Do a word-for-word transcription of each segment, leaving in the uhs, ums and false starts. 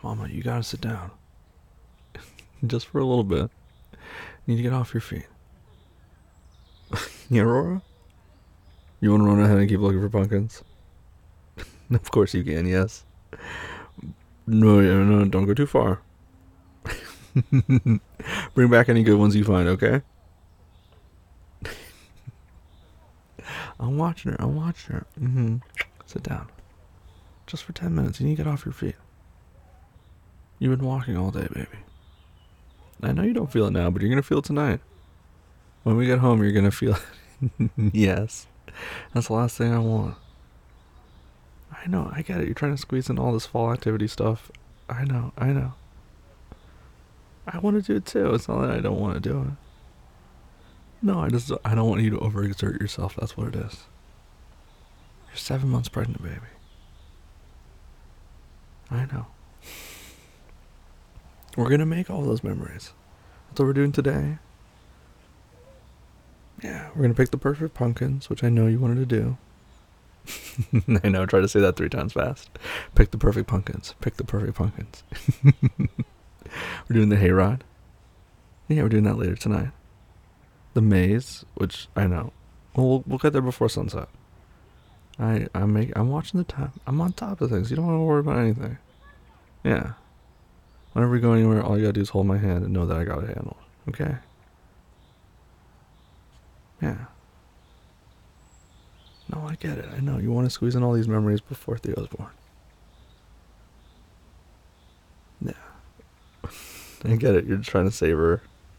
Mama, you gotta sit down. Just for a little bit. You need to get off your feet. Yeah, Aurora? You wanna run ahead and keep looking for pumpkins? Of course you can, yes. No, no, no, don't go too far. Bring back any good ones you find, okay? I'm watching her, I'm watching her. Mm-hmm. Sit down. Just for ten minutes, you need to get off your feet. You've been walking all day, baby. I know you don't feel it now, but you're gonna feel it tonight. When we get home, you're gonna feel it. Yes. That's the last thing I want. I know, I get it. You're trying to squeeze in all this fall activity stuff. I know, I know. I want to do it too. It's not that I don't want to do it. No, I just I don't want you to overexert yourself. That's what it is. You're seven months pregnant, baby. I know. We're gonna make all those memories. That's what we're doing today. Yeah, we're gonna pick the perfect pumpkins, which I know you wanted to do. I know, try to say that three times fast. Pick the perfect pumpkins. Pick the perfect pumpkins. We're doing the hayride. Yeah, we're doing that later tonight. The maze, which I know. Well, we'll, we'll get there before sunset. I I make I'm watching the time. I'm on top of things. You don't want to worry about anything. Yeah. Whenever we go anywhere, all you gotta do is hold my hand and know that I got it handled. Okay? Yeah. No, I get it. I know. You want to squeeze in all these memories before Theo's born. Yeah. I get it. You're just trying to save her.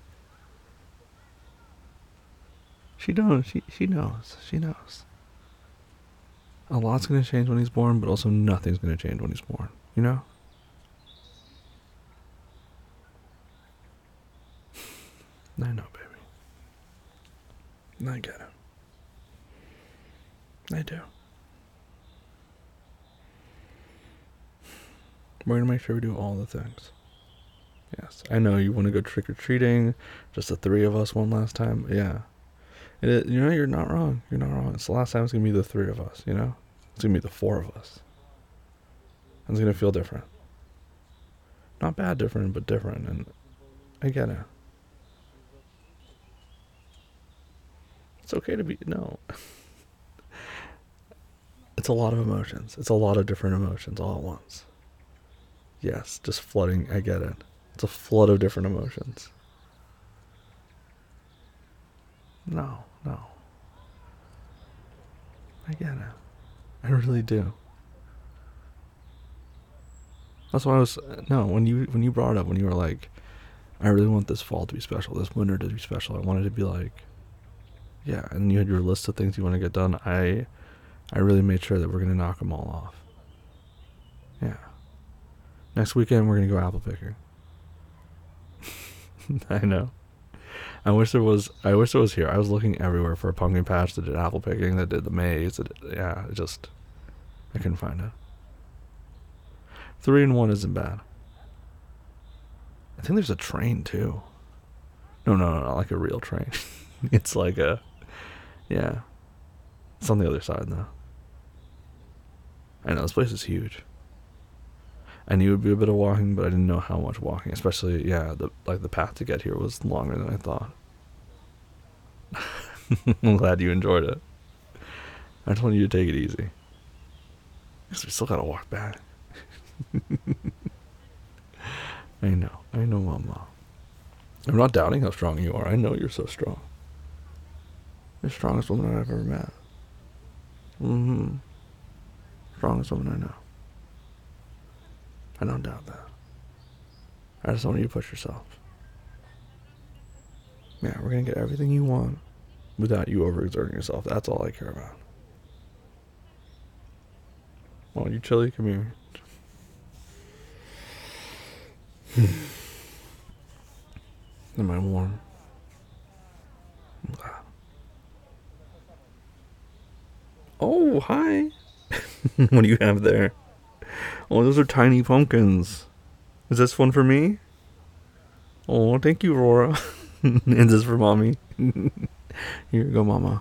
She knows. She, she knows. She knows. A lot's going to change when he's born, but also nothing's going to change when he's born. You know? I know, baby. I get it. I do. We're going to make sure we do all the things. Yes. I know you want to go trick-or-treating. Just the three of us one last time. Yeah. It is, you know, you're not wrong. You're not wrong. It's the last time it's going to be the three of us, you know? It's going to be the four of us. And it's going to feel different. Not bad different, but different. And I get it. It's okay to be... No. It's a lot of emotions. It's a lot of different emotions all at once. Yes, just flooding. I get it. It's a flood of different emotions. No, no. I get it. I really do. That's why I was... No, when you when you brought it up, when you were like, I really want this fall to be special, this winter to be special, I wanted to be like... Yeah, and you had your list of things you want to get done. I... I really made sure that we're going to knock them all off. Yeah. Next weekend, we're going to go apple picking. I know. I wish there was, I wish there was here. I was looking everywhere for a pumpkin patch that did apple picking, that did the maze. That did, yeah, it just, I couldn't find it. Three and one isn't bad. I think there's a train, too. No, no, no, not like a real train. It's like a, yeah. It's on the other side, though. I know, this place is huge. I knew it would be a bit of walking, but I didn't know how much walking. Especially, yeah, the like the path to get here was longer than I thought. I'm glad you enjoyed it. I just wanted you to take it easy. Because we still gotta walk back. I know. I know, Mama. I'm not doubting how strong you are. I know you're so strong. You're the strongest woman I've ever met. Mm-hmm. Strongest woman I know. I don't doubt that. I just want you to push yourself. Yeah, we're gonna get everything you want without you overexerting yourself. That's all I care about. Well, you chilly? Come here. Am I warm? Oh, hi. What do you have there? Oh, those are tiny pumpkins. Is this one for me? Oh, thank you, Aurora. Is this for mommy? Here you go, Mama.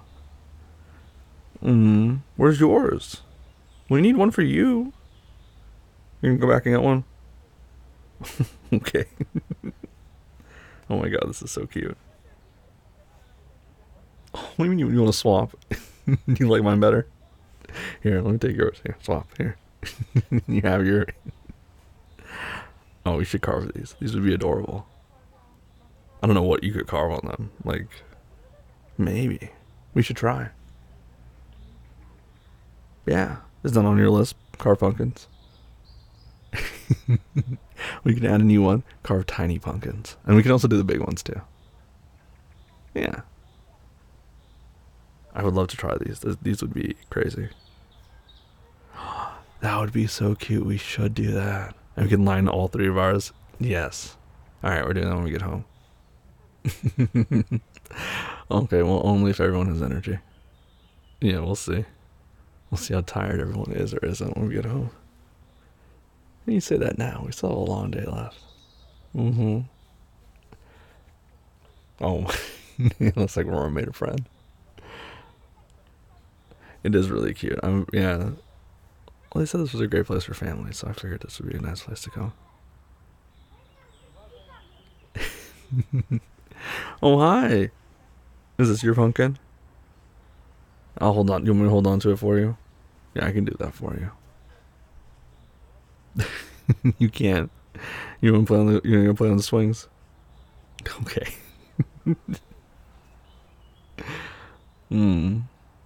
Mm, where's yours? We need one for you. You can go back and get one. Okay. Oh my god, this is so cute. Oh, what do you mean you want to swap? You like mine better? Here, let me take yours. Here, swap. Here. You have your. Oh, we should carve these. These would be adorable. I don't know what you could carve on them. Like, maybe. We should try. Yeah. Is that on your list? Carve pumpkins? We can add a new one. Carve tiny pumpkins. And we can also do the big ones too. Yeah. I would love to try these. These would be crazy. That would be so cute. We should do that. And we can line all three of ours. Yes. Alright, we're doing that when we get home. Okay, well, only if everyone has energy. Yeah, we'll see. We'll see how tired everyone is or isn't when we get home. You say that now. We still have a long day left. Mm-hmm. Oh, it looks like Rora made a friend. It is really cute. I'm yeah. Well, they said this was a great place for families, so I figured this would be a nice place to come. Oh, hi. Is this your pumpkin? I'll hold on. You want me to hold on to it for you? Yeah, I can do that for you. You can't. You want to play on the? You want to play on the swings? Okay. Hmm.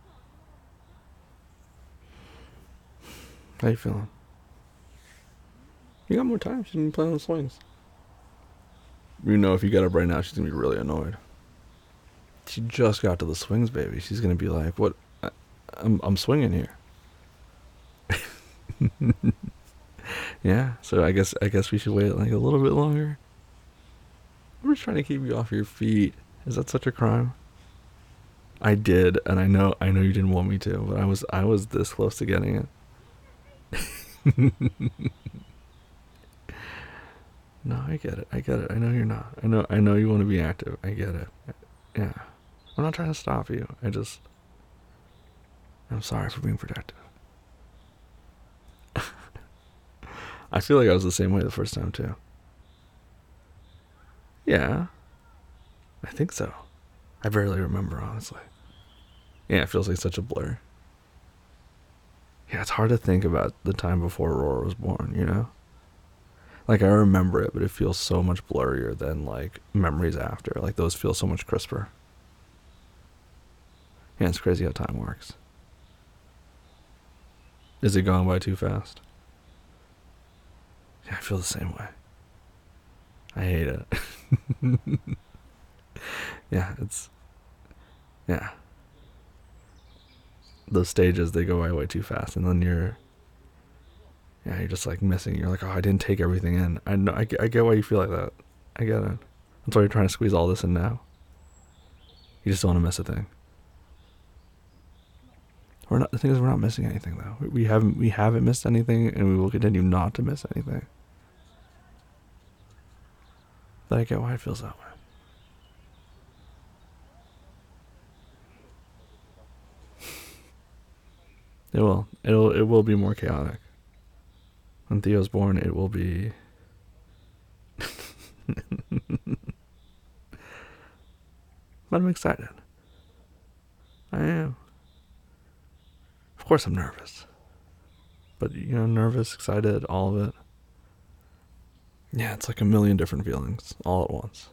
How you feeling? You got more time. She can play on the swings. You know, if you get up right now, she's gonna be really annoyed. She just got to the swings, baby. She's gonna be like, "What? I, I'm I'm swinging here." Yeah. So I guess I guess we should wait like a little bit longer. I'm just trying to keep you off your feet. Is that such a crime? I did, and I know I know you didn't want me to, but I was I was this close to getting it. No, I get it. I get it. I know you're not. I know. I know you want to be active. I get it. Yeah. I'm not trying to stop you. I just. I'm sorry for being protective. I feel like I was the same way the first time too. Yeah. I think so. I barely remember, honestly. Yeah, it feels like such a blur. Yeah, it's hard to think about the time before Aurora was born, you know? Like, I remember it, but it feels so much blurrier than, like, memories after. Like, those feel so much crisper. Yeah, it's crazy how time works. Is it going by too fast? Yeah, I feel the same way. I hate it. Yeah, it's... Yeah. Those stages, they go by way too fast, and then you're... Yeah, you're just, like, missing. You're like, oh, I didn't take everything in. I know. I, I get why you feel like that. I get it. That's why you're trying to squeeze all this in now. You just don't want to miss a thing. We're not. The thing is, we're not missing anything though. We haven't. We haven't missed anything, and we will continue not to miss anything. But I get why it feels that way. It will. It'll. It will be more chaotic. When Theo's born, it will be. But I'm excited. I am. Of course, I'm nervous. But you know, nervous, excited, all of it. Yeah, it's like a million different feelings all at once.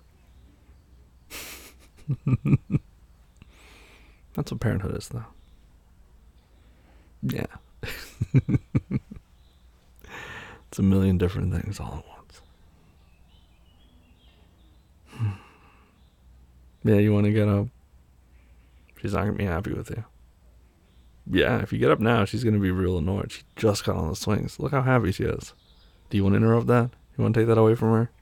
That's what parenthood is, though. Yeah. It's a million different things all at once. Yeah, you want to get up? She's not going to be happy with you. Yeah, if you get up now, she's going to be real annoyed. She just got on the swings. Look how happy she is. Do you want to interrupt that? You want to take that away from her?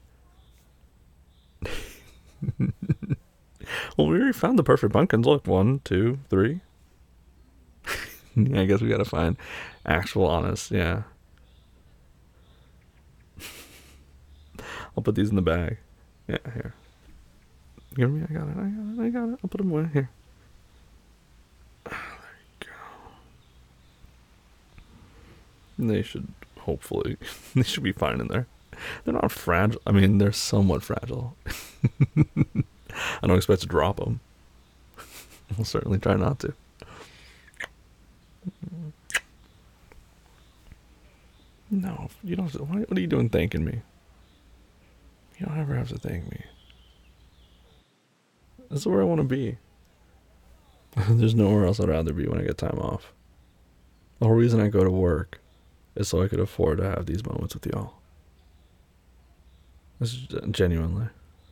Well, we already found the perfect pumpkins. Look, one, two, three. Yeah, I guess we gotta find actual honest, yeah. I'll put these in the bag. Yeah, here. Give me, I got it, I got it, I got it. I'll put them away here. There you go. They should, hopefully, they should be fine in there. They're not fragile. I mean, they're somewhat fragile. I don't expect to drop them. I'll certainly try not to. No, you don't. Why, what are you doing thanking me? You don't ever have to thank me. This is where I want to be. There's nowhere else I'd rather be when I get time off. The whole reason I go to work is so I could afford to have these moments with y'all. This is genuinely.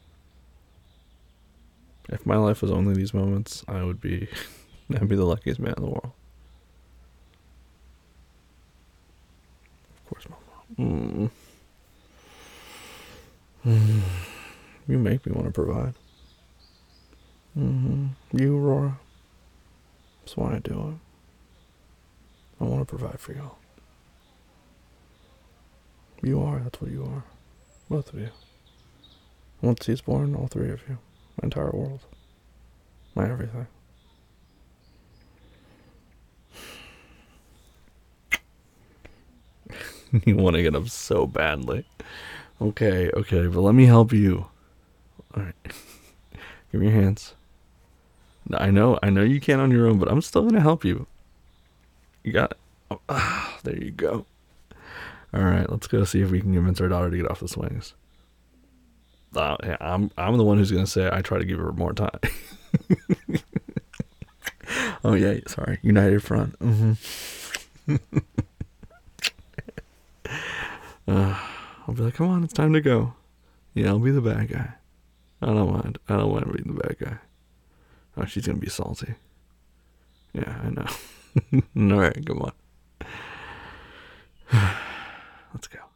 If my life was only these moments, I would be, I'd be the luckiest man in the world. Of course, Mama. Mm. Mm. You make me want to provide. Mm-hmm. You, Aurora. That's why I do it. I want to provide for y'all. You are, that's what you are. Both of you. Once he's born, all three of you. My entire world. My everything. You want to get up so badly. Okay, okay, but let me help you. Alright. Give me your hands. I know, I know you can't on your own, but I'm still going to help you. You got it. Oh, ah, there you go. Alright, let's go see if we can convince our daughter to get off the swings. Uh, yeah, I'm I'm the one who's going to say I try to give her more time. Oh, yeah, sorry. United Front. Mm-hmm. uh, I'll be like, come on, it's time to go. Yeah, I'll be the bad guy. I don't mind. I don't mind being the bad guy. Oh, she's going to be salty. Yeah, I know. All right, come on. Let's go.